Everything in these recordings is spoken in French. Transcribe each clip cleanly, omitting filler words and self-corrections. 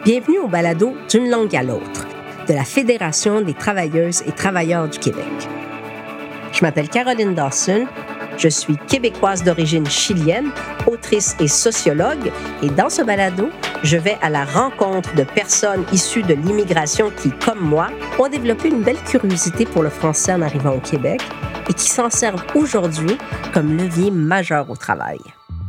Bienvenue au balado D'une langue à l'autre de la Fédération des travailleuses et travailleurs du Québec. Je m'appelle Caroline Dawson, je suis québécoise d'origine chilienne, autrice et sociologue, et dans ce balado, je vais à la rencontre de personnes issues de l'immigration qui, comme moi, ont développé une belle curiosité pour le français en arrivant au Québec et qui s'en servent aujourd'hui comme levier majeur au travail.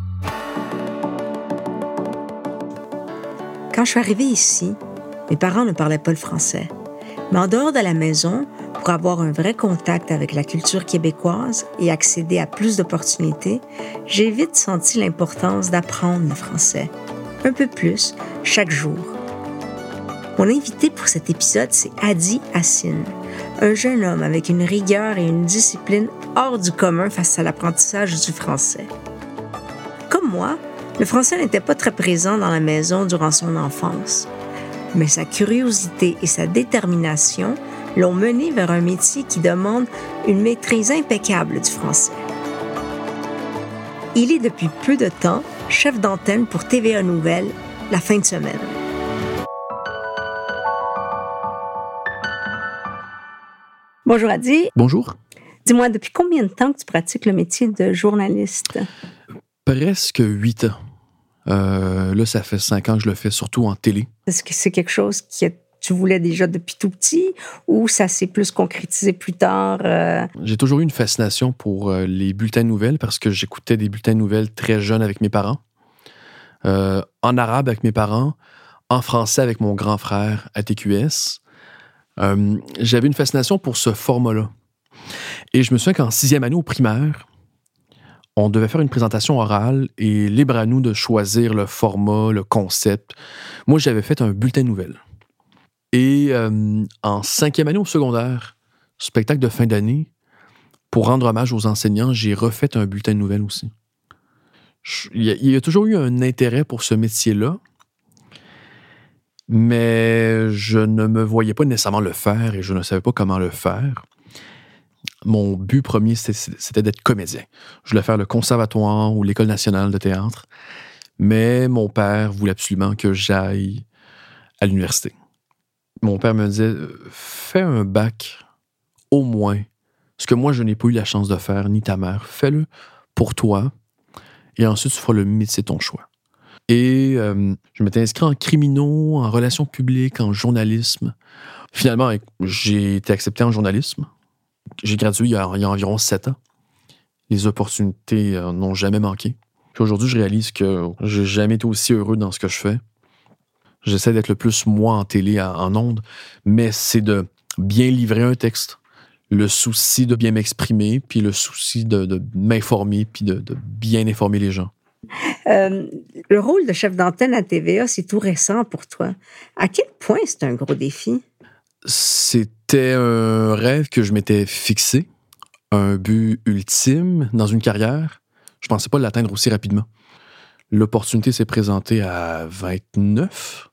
Quand je suis arrivée ici, mes parents ne parlaient pas le français. Mais en dehors de la maison, pour avoir un vrai contact avec la culture québécoise et accéder à plus d'opportunités, j'ai vite senti l'importance d'apprendre le français. Un peu plus, chaque jour. Mon invité pour cet épisode, c'est Hadi Hassine, un jeune homme avec une rigueur et une discipline hors du commun face à l'apprentissage du français. Comme moi, le français n'était pas très présent dans la maison durant son enfance. Mais sa curiosité et sa détermination l'ont mené vers un métier qui demande une maîtrise impeccable du français. Il est depuis peu de temps chef d'antenne pour TVA Nouvelles, la fin de semaine. Bonjour Hadi. Bonjour. Dis-moi, depuis combien de temps que tu pratiques le métier de journaliste? Presque 8 ans. Là, ça fait 5 ans que je le fais, surtout en télé. Est-ce que c'est quelque chose que tu voulais déjà depuis tout petit ou ça s'est plus concrétisé plus tard? J'ai toujours eu une fascination pour les bulletins de nouvelles parce que j'écoutais des bulletins de nouvelles très jeune avec mes parents, en arabe avec mes parents, en français avec mon grand frère à TQS. J'avais une fascination pour ce format-là. Et je me souviens qu'en 6e année au primaire, on devait faire une présentation orale et libre à nous de choisir le format, le concept. Moi, j'avais fait un bulletin de nouvelles. Et en 5e année au secondaire, spectacle de fin d'année, pour rendre hommage aux enseignants, j'ai refait un bulletin de nouvelles aussi. Il y a toujours eu un intérêt pour ce métier-là, mais je ne me voyais pas nécessairement le faire et je ne savais pas comment le faire. Mon but premier, c'était d'être comédien. Je voulais faire le conservatoire ou l'École nationale de théâtre, mais mon père voulait absolument que j'aille à l'université. Mon père me disait, fais un bac, au moins, ce que moi, je n'ai pas eu la chance de faire, ni ta mère. Fais-le pour toi, et ensuite, tu feras le métier de ton choix. Et je m'étais inscrit en criminaux, en relations publiques, en journalisme. Finalement, j'ai été accepté en journalisme. J'ai gradué il y a environ 7 ans. Les opportunités n'ont jamais manqué. Puis aujourd'hui, je réalise que j'ai jamais été aussi heureux dans ce que je fais. J'essaie d'être le plus moi en télé, en ondes, mais c'est de bien livrer un texte, le souci de bien m'exprimer, puis le souci de m'informer, puis de bien informer les gens. Le rôle de chef d'antenne à TVA, c'est tout récent pour toi. À quel point c'est un gros défi? C'était un rêve que je m'étais fixé, un but ultime dans une carrière. Je pensais pas l'atteindre aussi rapidement. L'opportunité s'est présentée à 29.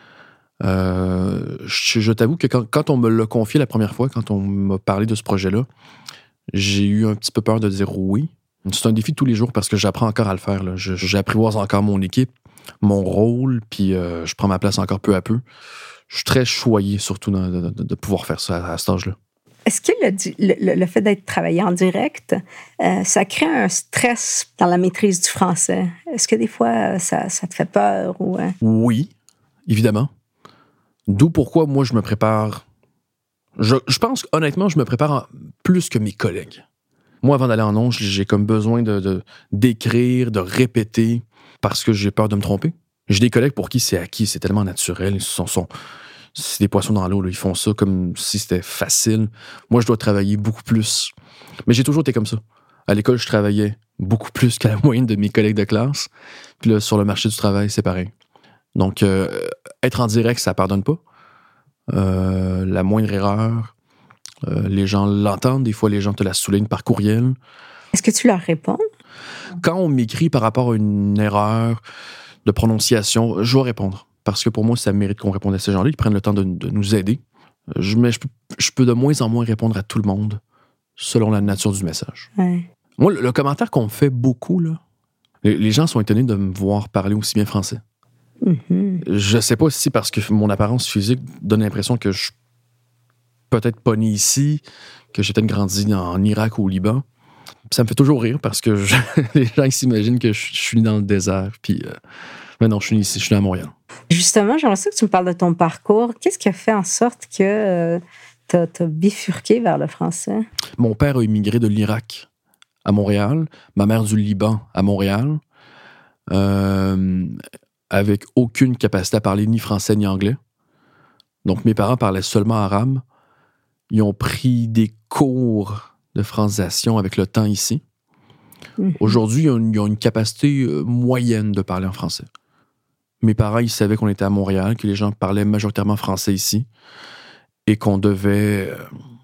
Je t'avoue que quand on me l'a confié la première fois, quand on m'a parlé de ce projet-là, j'ai eu un petit peu peur de dire oui. C'est un défi de tous les jours parce que j'apprends encore à le faire. Là. J'apprivoise encore mon équipe, mon rôle, puis je prends ma place encore peu à peu. Je suis très choyé, surtout de pouvoir faire ça à cet âge-là. Est-ce que le fait d'être travaillé en direct, ça crée un stress dans la maîtrise du français? Est-ce que des fois, ça te fait peur? Ou... Oui, évidemment. D'où pourquoi moi, je me prépare... Je pense, honnêtement, je me prépare plus que mes collègues. Moi, avant d'aller en ondes, j'ai comme besoin d'écrire, de répéter, parce que j'ai peur de me tromper. J'ai des collègues pour qui c'est acquis, c'est tellement naturel. C'est des poissons dans l'eau, là. Ils font ça comme si c'était facile. Moi, je dois travailler beaucoup plus. Mais j'ai toujours été comme ça. À l'école, je travaillais beaucoup plus qu'à la moyenne de mes collègues de classe. Puis là, sur le marché du travail, c'est pareil. Donc, être en direct, ça pardonne pas. La moindre erreur, les gens l'entendent. Des fois, les gens te la soulignent par courriel. Est-ce que tu leur réponds? Quand on m'écrit par rapport à une erreur de prononciation, je dois répondre. Parce que pour moi, ça mérite qu'on réponde à ces gens-là, qui prennent le temps de nous aider. Mais je peux de moins en moins répondre à tout le monde, selon la nature du message. Ouais. Moi, le commentaire qu'on me fait beaucoup, là, les gens sont étonnés de me voir parler aussi bien français. Mhm. Je sais pas si parce que mon apparence physique donne l'impression que je suis peut-être pas né ici, que j'ai peut-être grandi en Irak ou au Liban. Ça me fait toujours rire parce que les gens ils s'imaginent que je suis né dans le désert. Puis, mais non, je suis né ici, je suis né à Montréal. Justement, j'aimerais ça que tu me parles de ton parcours. Qu'est-ce qui a fait en sorte que tu as bifurqué vers le français? Mon père a immigré de l'Irak à Montréal, ma mère du Liban à Montréal, avec aucune capacité à parler ni français ni anglais. Donc, mes parents parlaient seulement arabe. Ils ont pris des cours de francisation avec le temps ici. Mhm. Aujourd'hui, ils ont une capacité moyenne de parler en français. Mes parents, ils savaient qu'on était à Montréal, que les gens parlaient majoritairement français ici et qu'on devait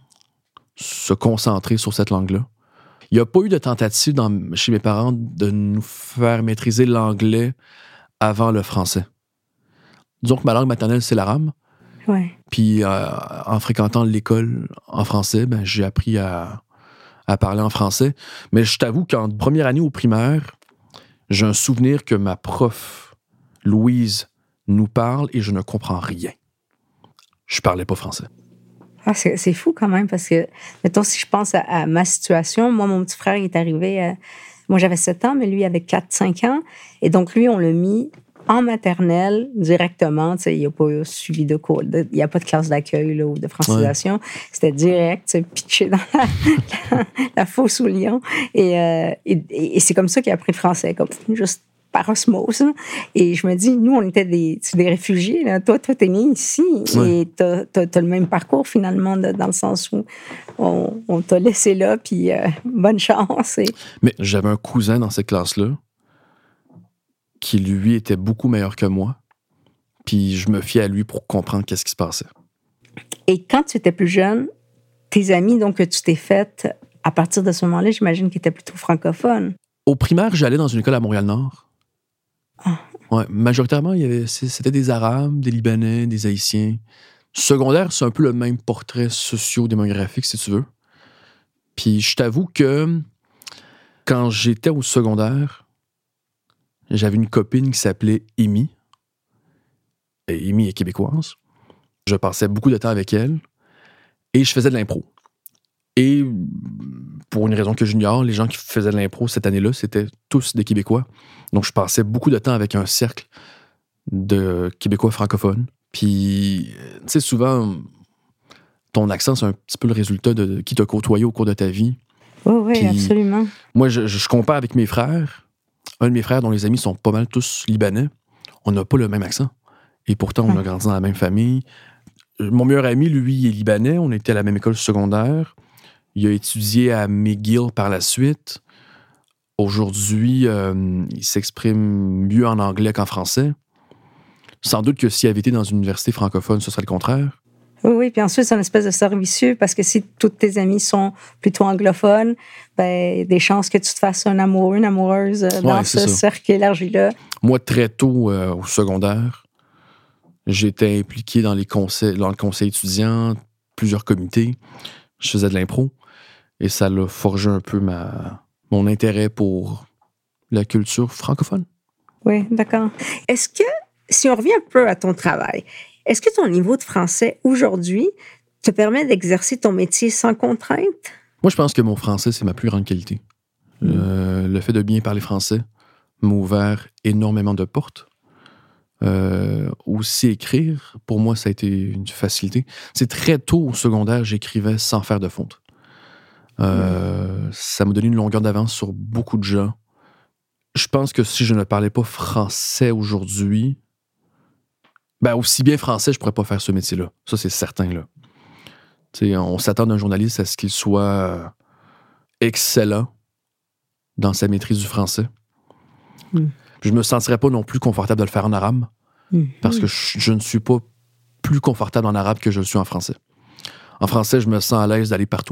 se concentrer sur cette langue-là. Il n'y a pas eu de tentative chez mes parents de nous faire maîtriser l'anglais avant le français. Disons que ma langue maternelle, c'est l'arabe. Ouais. Puis en fréquentant l'école en français, ben, j'ai appris à parler en français. Mais je t'avoue qu'en première année au primaire, j'ai un souvenir que ma prof, Louise, nous parle et je ne comprends rien. Je parlais pas français. Ah, c'est fou quand même parce que, mettons, si je pense à ma situation, moi, mon petit frère, il est arrivé, moi j'avais 7 ans, mais lui avait 4-5 ans. Et donc, lui, on l'a mis en maternelle directement. Tu sais, il n'y a pas suivi de cours, il n'y a pas de classe d'accueil là, ou de francisation. Ouais. C'était direct, tu sais, pitché dans la fosse au lion. Et c'est comme ça qu'il a appris le français, comme juste par osmose. Et je me dis, nous, on était des réfugiés. Là. Toi, t'es né ici et t'as le même parcours, finalement, dans le sens où on t'a laissé là, puis bonne chance. Mais j'avais un cousin dans cette classe-là qui, lui, était beaucoup meilleur que moi. Puis je me fiais à lui pour comprendre qu'est-ce qui se passait. Et quand tu étais plus jeune, tes amis donc, que tu t'es fait, à partir de ce moment-là, j'imagine qu'ils étaient plutôt francophones. Au primaire, j'allais dans une école à Montréal-Nord. Ah. Ouais, majoritairement, c'était des Arabes, des Libanais, des Haïtiens. Secondaire, c'est un peu le même portrait socio-démographique, si tu veux. Puis je t'avoue que quand j'étais au secondaire, j'avais une copine qui s'appelait Amy. Et Amy est québécoise. Je passais beaucoup de temps avec elle et je faisais de l'impro. Et pour une raison que j'ignore, les gens qui faisaient de l'impro cette année-là, c'était tous des Québécois. Donc, je passais beaucoup de temps avec un cercle de Québécois francophones. Puis, tu sais, souvent, ton accent, c'est un petit peu le résultat de qui t'a côtoyé au cours de ta vie. Oui, oui, absolument. Moi, je compare avec mes frères. Un de mes frères, dont les amis sont pas mal tous libanais, on n'a pas le même accent. Et pourtant, on a grandi dans la même famille. Mon meilleur ami, lui, il est libanais. On était à la même école secondaire. Il a étudié à McGill par la suite. Aujourd'hui, il s'exprime mieux en anglais qu'en français. Sans doute que s'il avait été dans une université francophone, ce serait le contraire. Oui, puis ensuite, c'est une espèce de cercle vicieux parce que si tous tes amis sont plutôt anglophones, ben, des chances que tu te fasses un amoureux, une amoureuse dans ce cercle élargi-là. Moi, très tôt au secondaire, j'étais impliqué dans le conseil étudiant, plusieurs comités. Je faisais de l'impro et ça l'a forgé un peu mon intérêt pour la culture francophone. Oui, d'accord. Est-ce que, si on revient un peu à ton travail, est-ce que ton niveau de français aujourd'hui te permet d'exercer ton métier sans contrainte? Moi, je pense que mon français, c'est ma plus grande qualité. Le fait de bien parler français m'a ouvert énormément de portes. Aussi écrire, pour moi, ça a été une facilité. C'est très tôt au secondaire, j'écrivais sans faire de faute. Ça m'a donné une longueur d'avance sur beaucoup de gens. Je pense que si je ne parlais pas français aujourd'hui, ben aussi bien français, je pourrais pas faire ce métier-là. Ça, c'est certain, là. T'sais, on s'attend d'un journaliste à ce qu'il soit excellent dans sa maîtrise du français. Je me sentirais pas non plus confortable de le faire en arabe parce que je ne suis pas plus confortable en arabe que je le suis en français. En français, je me sens à l'aise d'aller partout.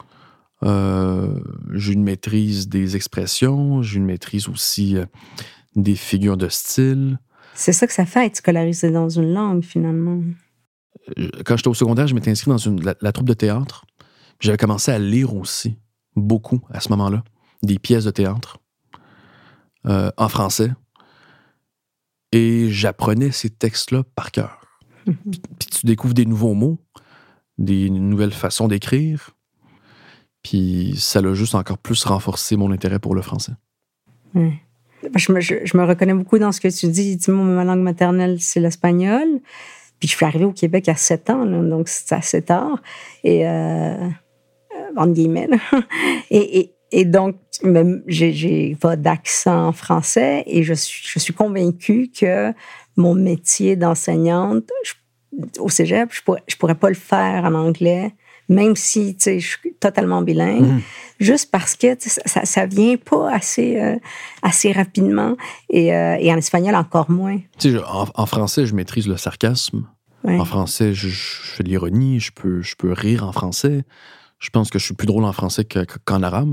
J'ai une maîtrise des expressions, j'ai une maîtrise aussi des figures de style. C'est ça que ça fait être scolarisé dans une langue, finalement. Quand j'étais au secondaire, je m'étais inscrit dans la troupe de théâtre. J'avais commencé à lire aussi, beaucoup, à ce moment-là, des pièces de théâtre en français. et j'apprenais ces textes-là par cœur. Puis tu découvres des nouveaux mots, des nouvelles façons d'écrire, puis ça l'a juste encore plus renforcé mon intérêt pour le français. Ouais. Je me reconnais beaucoup dans ce que tu dis. Dis-moi, ma langue maternelle, c'est l'espagnol. Puis je suis arrivée au Québec à 7 ans, là, donc c'est assez tard. Et, entre guillemets, là. Et donc, j'ai pas d'accent français et je suis convaincue que mon métier d'enseignante, au cégep, je pourrais pas le faire en anglais, même si, tu sais, je suis totalement bilingue, juste parce que ça vient pas assez rapidement et en espagnol encore moins. Tu sais, en français, je maîtrise le sarcasme. Ouais. En français, je fais de l'ironie, je peux rire en français. Je pense que je suis plus drôle en français qu'en arabe.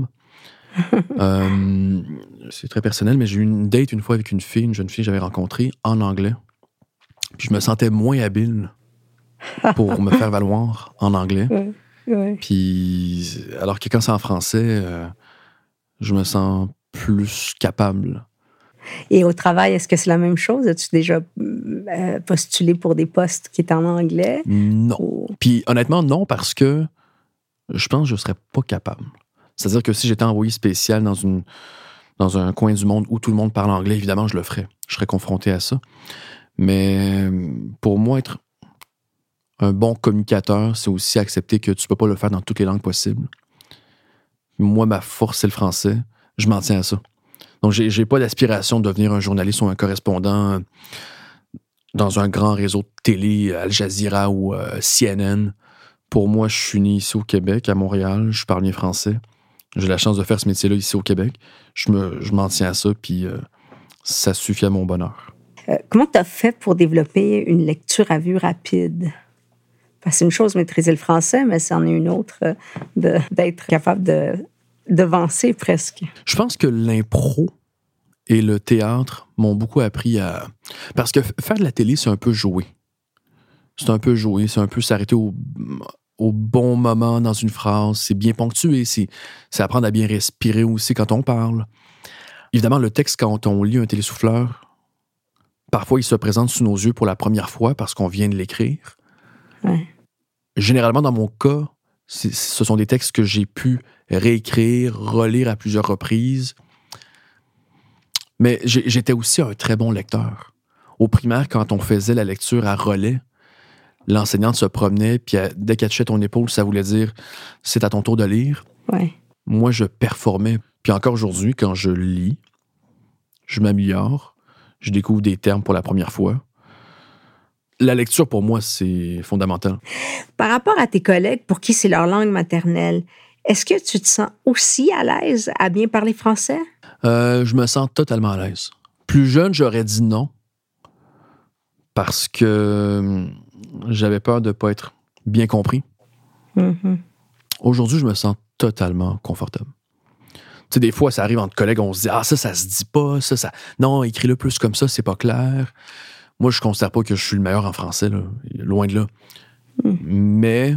C'est très personnel, mais j'ai eu une date une fois avec une jeune fille que j'avais rencontrée en anglais. Puis je me sentais moins habile pour me faire valoir en anglais. Ouais. Puis, alors que quand c'est en français, je me sens plus capable. Et au travail, est-ce que c'est la même chose? As-tu déjà postulé pour des postes qui étaient en anglais? Non. Puis honnêtement, non, parce que je pense que je ne serais pas capable. C'est-à-dire que si j'étais envoyé spécial dans un coin du monde où tout le monde parle anglais, évidemment, je le ferais. Je serais confronté à ça. Mais pour moi, être un bon communicateur, c'est aussi accepter que tu ne peux pas le faire dans toutes les langues possibles. Moi, ma force, c'est le français. Je m'en tiens à ça. Donc, j'ai pas d'aspiration de devenir un journaliste ou un correspondant dans un grand réseau de télé, Al Jazeera ou CNN. Pour moi, je suis né ici au Québec, à Montréal. Je parle bien français. J'ai la chance de faire ce métier-là ici au Québec. Je m'en tiens à ça, puis ça suffit à mon bonheur. Comment tu as fait pour développer une lecture à vue rapide? Parce que c'est une chose de maîtriser le français, mais c'en est une autre d'être capable de devancer presque. Je pense que l'impro et le théâtre m'ont beaucoup appris à... Parce que faire de la télé, c'est un peu jouer. C'est un peu s'arrêter au bon moment dans une phrase. C'est bien ponctué, c'est apprendre à bien respirer aussi quand on parle. Évidemment, le texte, quand on lit un télésouffleur, parfois il se présente sous nos yeux pour la première fois parce qu'on vient de l'écrire. Ouais. Généralement, dans mon cas, ce sont des textes que j'ai pu réécrire, relire à plusieurs reprises. Mais j'étais aussi un très bon lecteur. Au primaire, quand on faisait la lecture à relais, l'enseignante se promenait, puis dès qu'elle touchait ton épaule, ça voulait dire « c'est à ton tour de lire ». Ouais. Moi, je performais. Puis encore aujourd'hui, quand je lis, je m'améliore, je découvre des termes pour la première fois. La lecture, pour moi, c'est fondamental. Par rapport à tes collègues pour qui c'est leur langue maternelle, est-ce que tu te sens aussi à l'aise à bien parler français? Je me sens totalement à l'aise. Plus jeune, j'aurais dit non, parce que j'avais peur de ne pas être bien compris. Mm-hmm. Aujourd'hui, je me sens totalement confortable. Tu sais, des fois, ça arrive entre collègues, on se dit « Ah, ça se dit pas, ça... Non, écris-le plus comme ça, c'est pas clair. » Moi, je ne considère pas que je suis le meilleur en français, là. Loin de là. Mais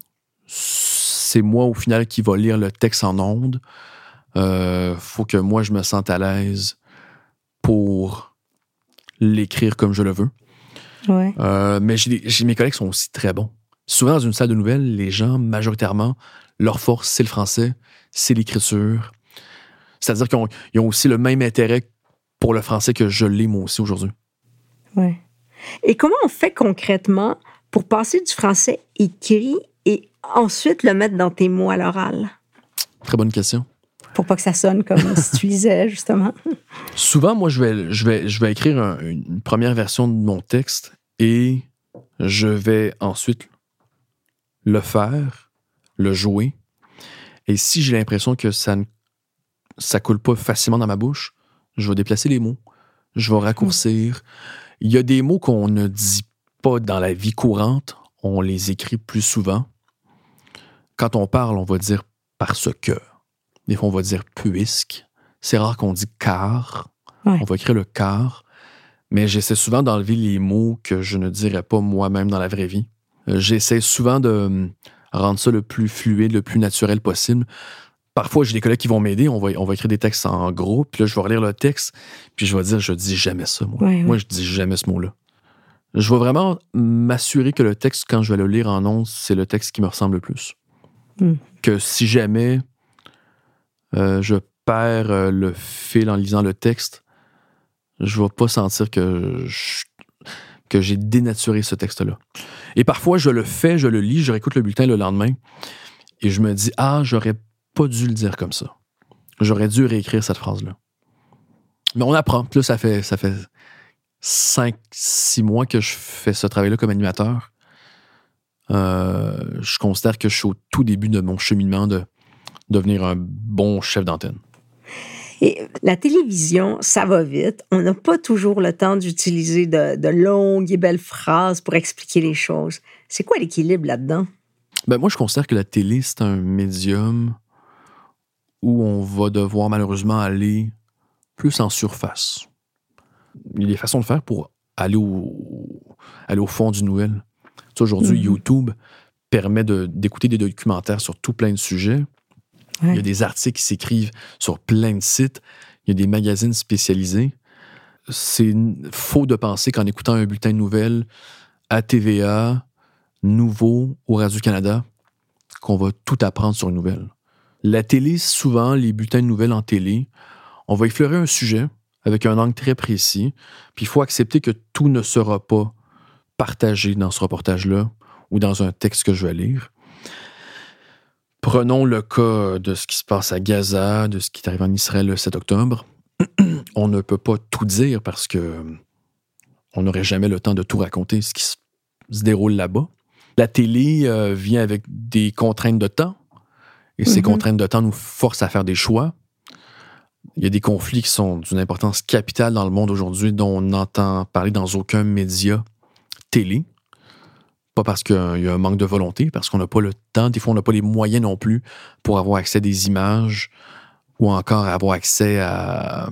c'est moi, au final, qui va lire le texte en ondes. Faut que moi, je me sente à l'aise pour l'écrire comme je le veux. Ouais. Mais mes collègues sont aussi très bons. Souvent, dans une salle de nouvelles, les gens, majoritairement, leur force, c'est le français, c'est l'écriture. C'est-à-dire qu'ils ont aussi le même intérêt pour le français que je l'ai, moi aussi, aujourd'hui. Oui. Et comment on fait concrètement pour passer du français écrit et ensuite le mettre dans tes mots à l'oral? Très bonne question. Pour pas que ça sonne comme si tu lisais, justement. Souvent, moi, je vais écrire une première version de mon texte et je vais ensuite le faire, le jouer. Et si j'ai l'impression que ça coule pas facilement dans ma bouche, je vais déplacer les mots, je vais raccourcir. Il y a des mots qu'on ne dit pas dans la vie courante, on les écrit plus souvent. Quand on parle, on va dire parce que. Des fois, on va dire puisque. C'est rare qu'on dit car. Ouais. On va écrire le car. Mais j'essaie souvent d'enlever les mots que je ne dirais pas moi-même dans la vraie vie. J'essaie souvent de rendre ça le plus fluide, le plus naturel possible. Parfois, j'ai des collègues qui vont m'aider, on va écrire des textes en groupe, puis là, je vais relire le texte, puis je vais dire, je dis jamais ça, moi. Ouais, Moi, ouais. je dis jamais ce mot-là. Je vais vraiment m'assurer que le texte, quand je vais le lire en ondes, c'est le texte qui me ressemble le plus. Que si jamais je perds le fil en lisant le texte, je vais pas sentir que j'ai dénaturé ce texte-là. Et parfois, je le fais, je le lis, je réécoute le bulletin le lendemain, et je me dis, j'aurais pas dû le dire comme ça. J'aurais dû réécrire cette phrase-là. Mais on apprend. Puis là, ça fait 5-6 mois que je fais ce travail-là comme animateur. Je considère que je suis au tout début de mon cheminement de devenir un bon chef d'antenne. Et la télévision, ça va vite. On n'a pas toujours le temps d'utiliser de longues et belles phrases pour expliquer les choses. C'est quoi l'équilibre là-dedans? Ben moi, je considère que la télé, c'est un médium où on va devoir malheureusement aller plus en surface. Il y a des façons de faire pour aller au fond du nouvelle. Tu sais, aujourd'hui, YouTube permet d'écouter des documentaires sur tout plein de sujets. Ouais. Il y a des articles qui s'écrivent sur plein de sites. Il y a des magazines spécialisés. C'est faux de penser qu'en écoutant un bulletin de nouvelles à TVA, Nouveau ou Radio-Canada, qu'on va tout apprendre sur une nouvelle. La télé, souvent, les bulletins de nouvelles en télé, on va effleurer un sujet avec un angle très précis, puis il faut accepter que tout ne sera pas partagé dans ce reportage-là ou dans un texte que je vais lire. Prenons le cas de ce qui se passe à Gaza, de ce qui est arrivé en Israël le 7 octobre. On ne peut pas tout dire parce que on n'aurait jamais le temps de tout raconter ce qui se déroule là-bas. La télé vient avec des contraintes de temps, et ces contraintes de temps nous forcent à faire des choix. Il y a des conflits qui sont d'une importance capitale dans le monde aujourd'hui dont on n'entend parler dans aucun média télé. Pas parce qu'il y a un manque de volonté, parce qu'on n'a pas le temps. Des fois, on n'a pas les moyens non plus pour avoir accès à des images ou encore avoir accès à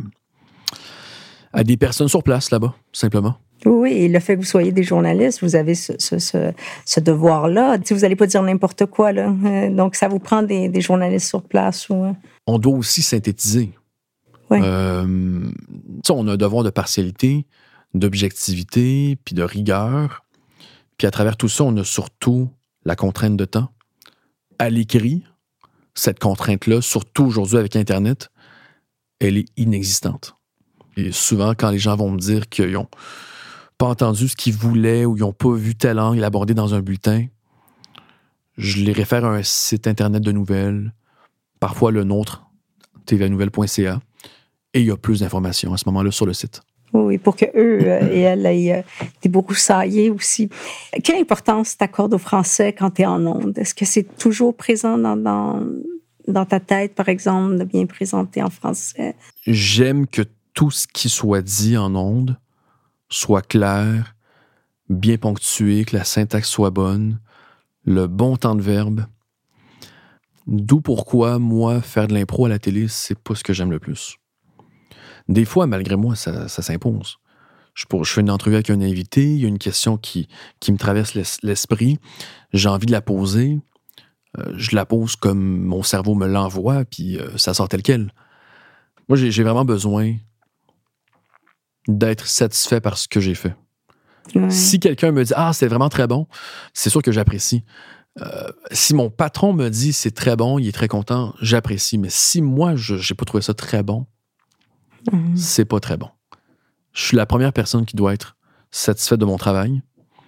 des personnes sur place là-bas, simplement. Oui, et le fait que vous soyez des journalistes, vous avez ce devoir-là. Tu sais, vous n'allez pas dire n'importe quoi, là. Donc, ça vous prend des journalistes sur place. Ou... On doit aussi synthétiser. Ouais. On a un devoir de partialité, d'objectivité, puis de rigueur. Puis à travers tout ça, on a surtout la contrainte de temps. À l'écrit, cette contrainte-là, surtout aujourd'hui avec Internet, elle est inexistante. Et souvent, quand les gens vont me dire qu'ils n'ont pas entendu ce qu'ils voulaient ou ils n'ont pas vu tel angle abordé dans un bulletin, je les réfère à un site Internet de nouvelles, parfois le nôtre, tvanouvelles.ca, et il y a plus d'informations à ce moment-là sur le site. Oui, pour qu'eux et elles aient été broussaillés aussi. Quelle importance t'accordes au français quand tu es en ondes? Est-ce que c'est toujours présent dans ta tête, par exemple, de bien présenter en français? J'aime que tout ce qui soit dit en ondes soit clair, bien ponctué, que la syntaxe soit bonne, le bon temps de verbe. D'où pourquoi, moi, faire de l'impro à la télé, c'est pas ce que j'aime le plus. Des fois, malgré moi, ça s'impose. Je fais une entrevue avec un invité, il y a une question qui me traverse l'esprit, j'ai envie de la poser, je la pose comme mon cerveau me l'envoie, puis ça sort tel quel. Moi, j'ai vraiment besoin d'être satisfait par ce que j'ai fait. Ouais. Si quelqu'un me dit « Ah, c'est vraiment très bon », c'est sûr que j'apprécie. Si mon patron me dit « C'est très bon », il est très content, j'apprécie. Mais si moi, je n'ai pas trouvé ça très bon, c'est pas très bon. Je suis la première personne qui doit être satisfaite de mon travail.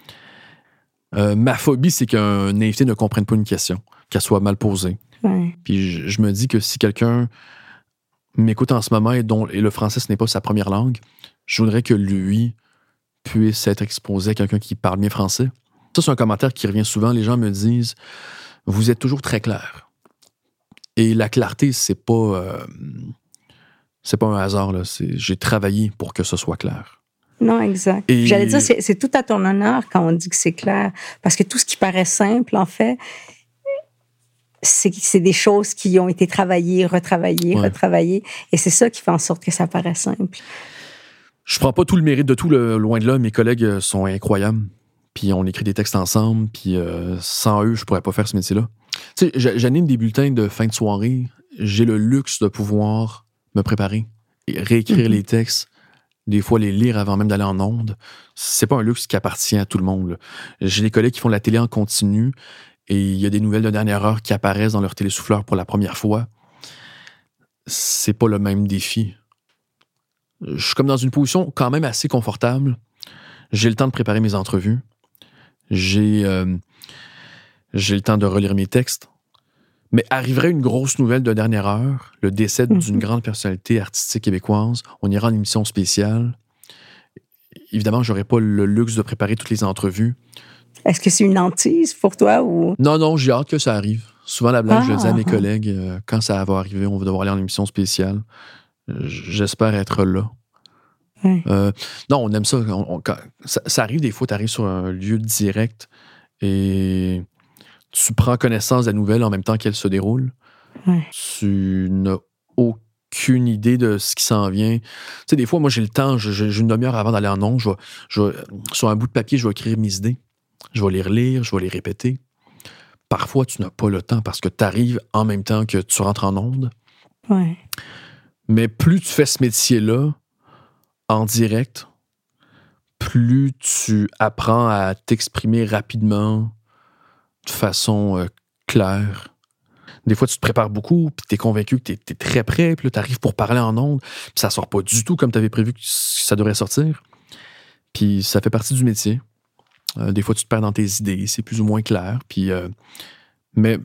Ma phobie, c'est qu'un invité ne comprenne pas une question, qu'elle soit mal posée. Ouais. Puis je me dis que si quelqu'un m'écoute en ce moment et le français, ce n'est pas sa première langue, je voudrais que lui puisse être exposé à quelqu'un qui parle bien français. Ça, c'est un commentaire qui revient souvent. Les gens me disent « Vous êtes toujours très clair. » Et la clarté, c'est pas un hasard, là. J'ai travaillé pour que ce soit clair. Non, exact. Et j'allais dire, c'est tout à ton honneur quand on dit que c'est clair. Parce que tout ce qui paraît simple, en fait, c'est des choses qui ont été travaillées, retravaillées. Et c'est ça qui fait en sorte que ça paraît simple. Je prends pas tout le mérite de tout, loin de là. Mes collègues sont incroyables. Puis on écrit des textes ensemble. Puis sans eux, je pourrais pas faire ce métier-là. Tu sais, j'anime des bulletins de fin de soirée. j'ai le luxe de pouvoir me préparer et réécrire les textes, des fois les lire avant même d'aller en ondes. C'est pas un luxe qui appartient à tout le monde, là. J'ai des collègues qui font de la télé en continu et il y a des nouvelles de dernière heure qui apparaissent dans leur télésouffleur pour la première fois. C'est pas le même défi. Je suis comme dans une position quand même assez confortable. J'ai le temps de préparer mes entrevues. J'ai le temps de relire mes textes. Mais arriverait une grosse nouvelle de dernière heure, le décès d'une grande personnalité artistique québécoise, on ira en émission spéciale. Évidemment, j'aurais pas le luxe de préparer toutes les entrevues. Est-ce que c'est une hantise pour toi ou... Non, j'ai hâte que ça arrive. Souvent, la blague, je le dis à mes collègues, quand ça va arriver, on va devoir aller en émission spéciale. J'espère être là. Oui. Non, on aime ça. Ça arrive des fois, tu arrives sur un lieu direct et tu prends connaissance de la nouvelle en même temps qu'elle se déroule. Oui. Tu n'as aucune idée de ce qui s'en vient. Tu sais, des fois, moi, j'ai le temps, j'ai une demi-heure avant d'aller en ondes, sur un bout de papier, je vais écrire mes idées. Je vais les relire, je vais les répéter. Parfois, tu n'as pas le temps parce que tu arrives en même temps que tu rentres en ondes. Oui. Mais plus tu fais ce métier-là, en direct, plus tu apprends à t'exprimer rapidement, de façon claire. Des fois, tu te prépares beaucoup, puis tu es convaincu que tu es très prêt, puis là, tu arrives pour parler en ondes, puis ça sort pas du tout comme tu avais prévu que ça devrait sortir. Puis ça fait partie du métier. Des fois, tu te perds dans tes idées, c'est plus ou moins clair. Puis, mais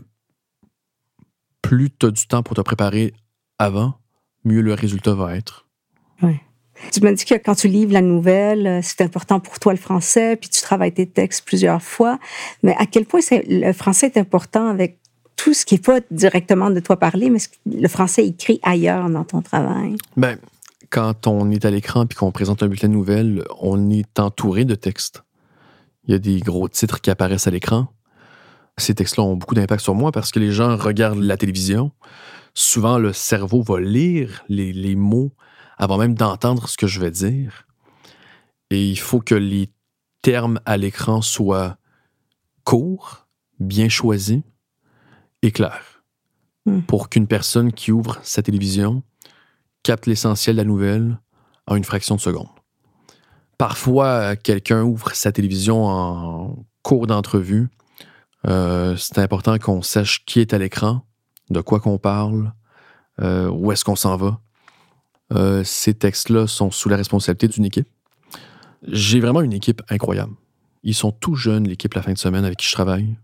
plus tu as du temps pour te préparer avant, mieux le résultat va être. Oui. Tu m'as dit que quand tu livres la nouvelle, c'est important pour toi le français, puis tu travailles tes textes plusieurs fois. Mais à quel point le français est important avec tout ce qui n'est pas directement de toi parler, mais le français écrit ailleurs dans ton travail? Ben, quand on est à l'écran puis qu'on présente un bulletin de nouvelles, on est entouré de textes. Il y a des gros titres qui apparaissent à l'écran. Ces textes-là ont beaucoup d'impact sur moi parce que les gens regardent la télévision. Souvent, le cerveau va lire les mots avant même d'entendre ce que je vais dire. Et il faut que les termes à l'écran soient courts, bien choisis et clairs. Pour qu'une personne qui ouvre sa télévision capte l'essentiel de la nouvelle en une fraction de seconde. Parfois, quelqu'un ouvre sa télévision en cours d'entrevue. C'est important qu'on sache qui est à l'écran, de quoi qu'on parle, où est-ce qu'on s'en va. Ces textes-là sont sous la responsabilité d'une équipe. J'ai vraiment une équipe incroyable. Ils sont tout jeunes, l'équipe La Fin de Semaine avec qui je travaille.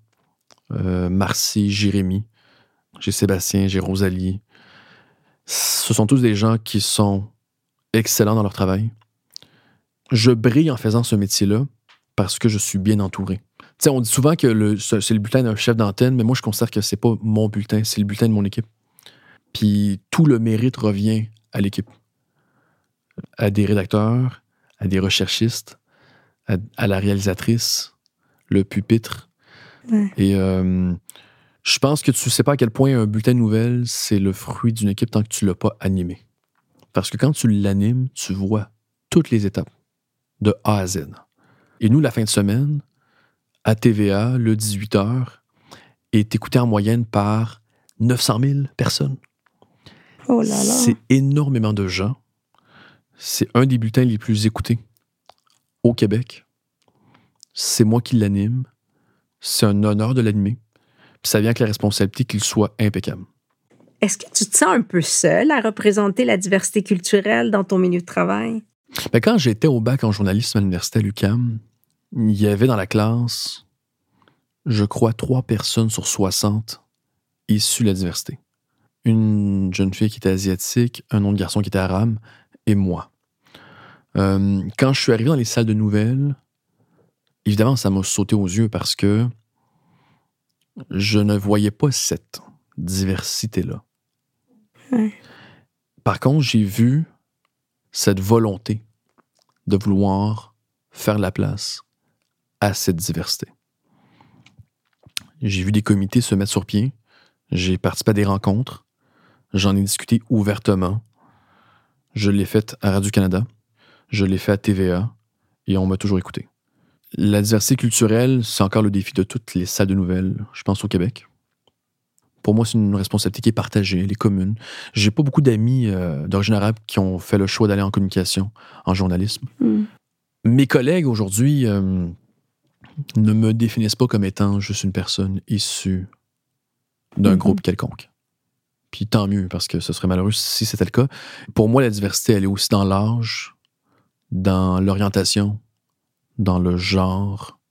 Marcy, Jérémy, j'ai Sébastien, j'ai Rosalie. Ce sont tous des gens qui sont excellents dans leur travail. Je brille en faisant ce métier-là parce que je suis bien entouré. Tu sais, on dit souvent que c'est le bulletin d'un chef d'antenne, mais moi, je considère que c'est pas mon bulletin, c'est le bulletin de mon équipe. Puis tout le mérite revient à l'équipe. À des rédacteurs, à des recherchistes, à la réalisatrice, le pupitre. Ouais. Et je pense que tu sais pas à quel point un bulletin de nouvelles, c'est le fruit d'une équipe tant que tu l'as pas animé. Parce que quand tu l'animes, tu vois toutes les étapes, de A à Z. Et nous, La Fin de Semaine, à TVA, le 18h, est écouté en moyenne par 900 000 personnes. Oh là là. C'est énormément de gens. C'est un des bulletins les plus écoutés au Québec. C'est moi qui l'anime. C'est un honneur de l'animer. Puis ça vient avec la responsabilité qu'il soit impeccable. Est-ce que tu te sens un peu seul à représenter la diversité culturelle dans ton milieu de travail? Ben, quand j'étais au bac en journalisme à l'université à l'UQAM, il y avait dans la classe, je crois, 3 personnes sur 60 issues de la diversité. Une jeune fille qui était asiatique, un autre garçon qui était arabe, et moi. Quand je suis arrivé dans les salles de nouvelles, évidemment, ça m'a sauté aux yeux parce que je ne voyais pas cette diversité-là. Ouais. Par contre, j'ai vu cette volonté de vouloir faire la place à cette diversité. J'ai vu des comités se mettre sur pied. J'ai participé à des rencontres. J'en ai discuté ouvertement. Je l'ai fait à Radio-Canada. Je l'ai fait à TVA. Et on m'a toujours écouté. La diversité culturelle, c'est encore le défi de toutes les salles de nouvelles, je pense, au Québec. Pour moi, c'est une responsabilité qui est partagée, elle est commune. J'ai pas beaucoup d'amis d'origine arabe qui ont fait le choix d'aller en communication, en journalisme. Mes collègues, aujourd'hui, ne me définissent pas comme étant juste une personne issue d'un groupe quelconque. Puis tant mieux, parce que ce serait malheureux si c'était le cas. Pour moi, la diversité, elle est aussi dans l'âge, dans l'orientation, dans le genre.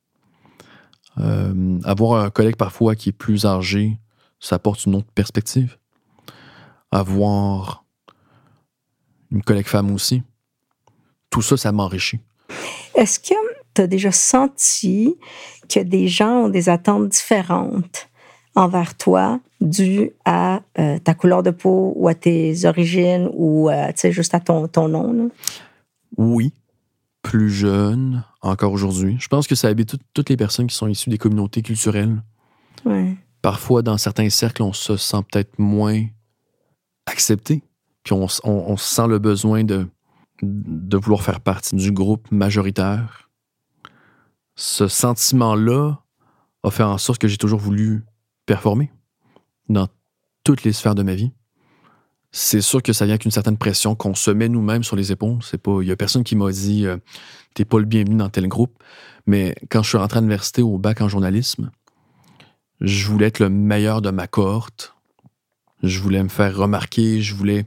Avoir un collègue parfois qui est plus âgé, ça apporte une autre perspective. Avoir une collègue femme aussi, tout ça, ça m'enrichit. Est-ce que tu as déjà senti que des gens ont des attentes différentes envers toi dues à ta couleur de peau ou à tes origines ou juste à ton nom? Là? Oui, plus jeune, encore aujourd'hui. Je pense que ça habite toutes les personnes qui sont issues des communautés culturelles. Ouais. Parfois, dans certains cercles, on se sent peut-être moins accepté. Puis on sent le besoin de vouloir faire partie du groupe majoritaire. Ce sentiment-là a fait en sorte que j'ai toujours voulu performer dans toutes les sphères de ma vie. C'est sûr que ça vient avec une certaine pression qu'on se met nous-mêmes sur les épaules. Il y a personne qui m'a dit t'es pas le bienvenu dans tel groupe. Mais quand je suis rentré à l'université au bac en journalisme, je voulais être le meilleur de ma cohorte. Je voulais me faire remarquer. Je voulais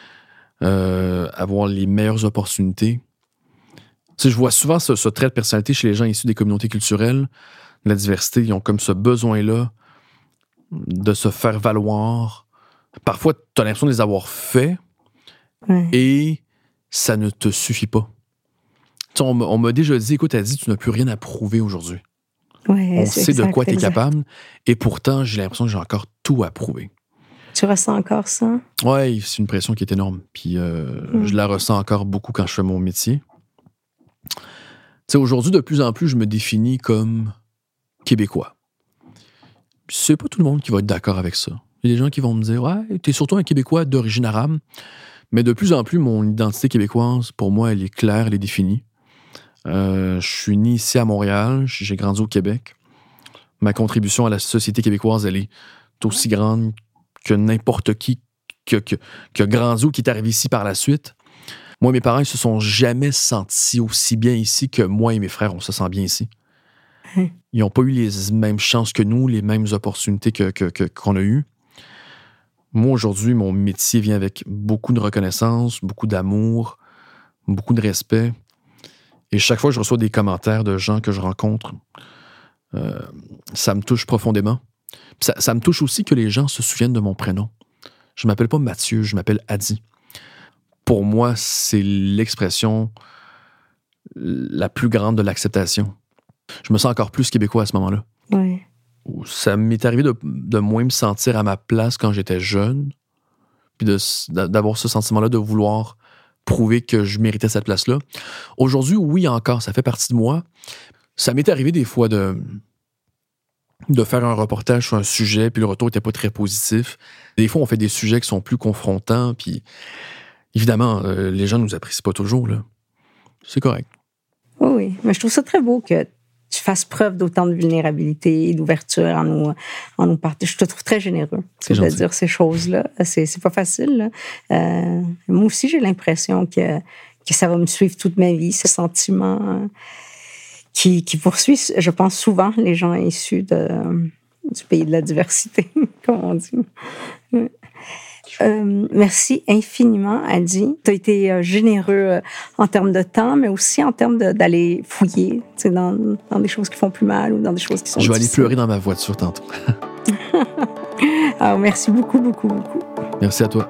avoir les meilleures opportunités. Tu sais, je vois souvent ce trait de personnalité chez les gens issus des communautés culturelles. La diversité, ils ont comme ce besoin-là de se faire valoir. Parfois, tu as l'impression de les avoir faits et ça ne te suffit pas. Tu sais, on m'a déjà dit, écoute, Adi, tu n'as plus rien à prouver aujourd'hui. Ouais, on sait de quoi tu es capable et pourtant, j'ai l'impression que j'ai encore tout à prouver. Tu ressens encore ça? Oui, c'est une pression qui est énorme. Puis je la ressens encore beaucoup quand je fais mon métier. Tu sais, aujourd'hui, de plus en plus, je me définis comme Québécois. Puis c'est pas tout le monde qui va être d'accord avec ça. Il y a des gens qui vont me dire « Ouais, t'es surtout un Québécois d'origine arabe. » Mais de plus en plus, mon identité québécoise, pour moi, elle est claire, elle est définie. Je suis né ici à Montréal, j'ai grandi au Québec. Ma contribution à la société québécoise, elle est aussi grande que n'importe qui qui a grandi ou qui est arrivé ici par la suite. Moi, mes parents, ils se sont jamais sentis aussi bien ici que moi et mes frères, on se sent bien ici. Ils n'ont pas eu les mêmes chances que nous, les mêmes opportunités qu'on a eues. Moi, aujourd'hui, mon métier vient avec beaucoup de reconnaissance, beaucoup d'amour, beaucoup de respect. Et chaque fois que je reçois des commentaires de gens que je rencontre, ça me touche profondément. Ça me touche aussi que les gens se souviennent de mon prénom. Je ne m'appelle pas Mathieu, je m'appelle Adi. Pour moi, c'est l'expression la plus grande de l'acceptation. Je me sens encore plus québécois à ce moment-là. Oui. Ça m'est arrivé de moins me sentir à ma place quand j'étais jeune, puis d'avoir ce sentiment-là de vouloir prouver que je méritais cette place-là. Aujourd'hui, oui, encore, ça fait partie de moi. Ça m'est arrivé des fois de faire un reportage sur un sujet, puis le retour n'était pas très positif. Des fois, on fait des sujets qui sont plus confrontants, puis évidemment, les gens ne nous apprécient pas toujours, là. C'est correct. Oui, mais je trouve ça très beau que tu fasses preuve d'autant de vulnérabilité et d'ouverture en nous partageant. Je te trouve très généreux de dire ces choses-là. C'est pas facile, là. Moi aussi, j'ai l'impression que ça va me suivre toute ma vie, ce sentiment qui poursuit, je pense, souvent les gens issus du pays de la diversité, comme on dit. Merci infiniment, Adi. Tu as été généreux en termes de temps, mais aussi en termes d'aller fouiller dans des choses qui font plus mal ou dans des choses qui sont Je vais difficiles. aller pleurer dans ma voiture tantôt. Alors, merci beaucoup, beaucoup, beaucoup. Merci à toi.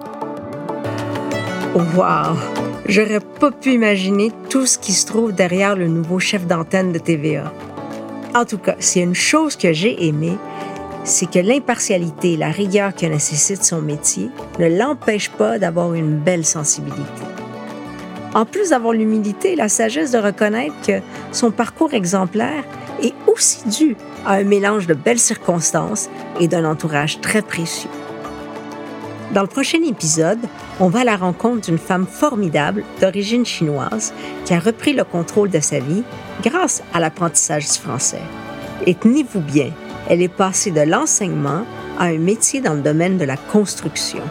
Wow! J'aurais pas pu imaginer tout ce qui se trouve derrière le nouveau chef d'antenne de TVA. En tout cas, s'il y a une chose que j'ai aimée, c'est que l'impartialité et la rigueur que nécessite son métier ne l'empêchent pas d'avoir une belle sensibilité. En plus d'avoir l'humilité et la sagesse de reconnaître que son parcours exemplaire est aussi dû à un mélange de belles circonstances et d'un entourage très précieux. Dans le prochain épisode, on va à la rencontre d'une femme formidable d'origine chinoise qui a repris le contrôle de sa vie grâce à l'apprentissage du français. Et tenez-vous bien, elle est passée de l'enseignement à un métier dans le domaine de la construction.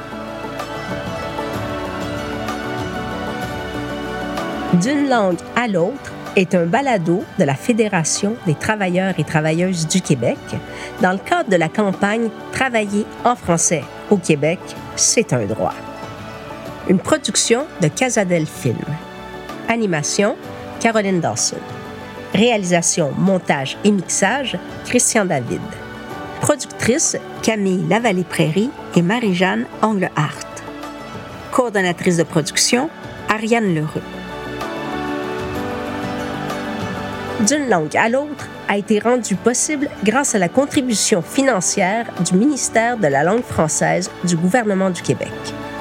D'une langue à l'autre est un balado de la Fédération des travailleurs et travailleuses du Québec dans le cadre de la campagne Travailler en français au Québec, c'est un droit. Une production de Casadel Film. Animation, Caroline Dawson. Réalisation, montage et mixage, Christian David. Productrice, Camille Lavallée-Prairie et Marie-Jeanne Anglehart. Coordonnatrice de production, Ariane Lheureux. D'une langue à l'autre a été rendu possible grâce à la contribution financière du ministère de la langue française du gouvernement du Québec.